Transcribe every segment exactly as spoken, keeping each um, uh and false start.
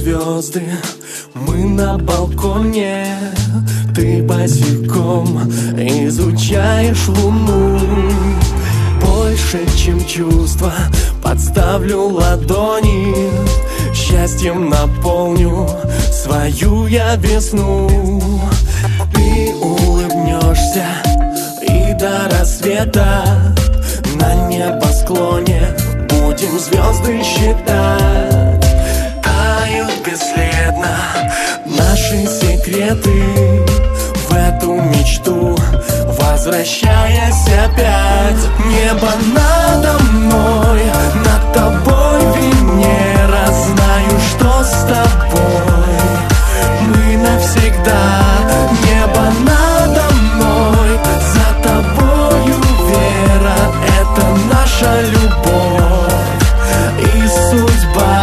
звезды, мы на балконе. Ты босиком изучаешь луну. Больше, чем чувства, подставлю ладони. Счастьем наполню свою я весну. Ты улыбнешься, и до рассвета на небосклоне будем звезды считать. Тают бесследно наши секреты, в эту мечту возвращаясь опять. Небо надо мной, над тобой Венера. Знаю, что с тобой мы навсегда. Небо надо мной, за тобою вера. Это наша любовь и судьба.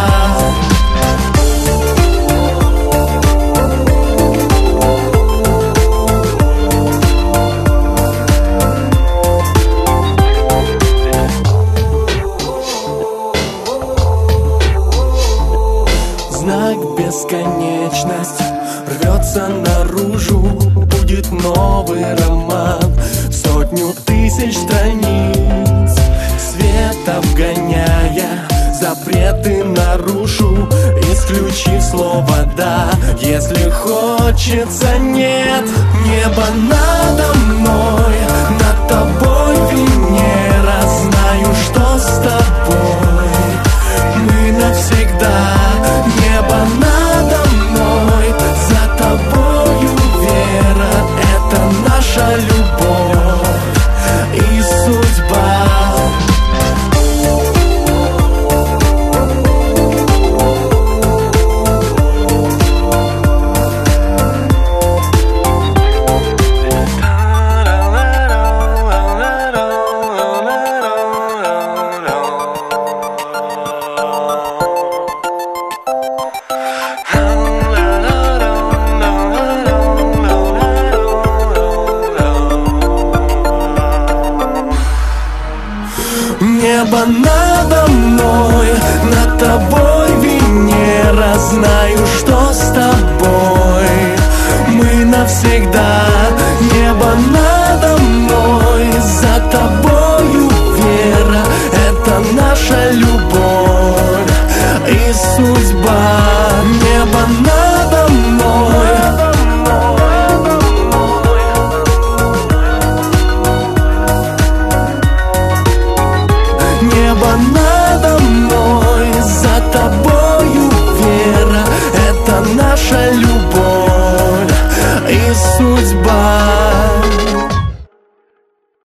Знак бесконечность рвется наружу. Будет новый роман, сотню тысяч страниц. Свет обгоняя, запреты нарушу. Исключив слово «да», если хочется «нет». Небо надо мной, над тобой Венера. Знаю, что с тобой мы навсегда. Небо надо мной, за тобою вера. Это наша любовь и судьба. Небо надо мной, над тобой Венера. Знаю, что с тобой мы навсегда. Небо надо мной, за тобою вера. Это наша любовь и судьба. Небо надо мной. Небо надо мной, за тобою вера. Это наша любовь.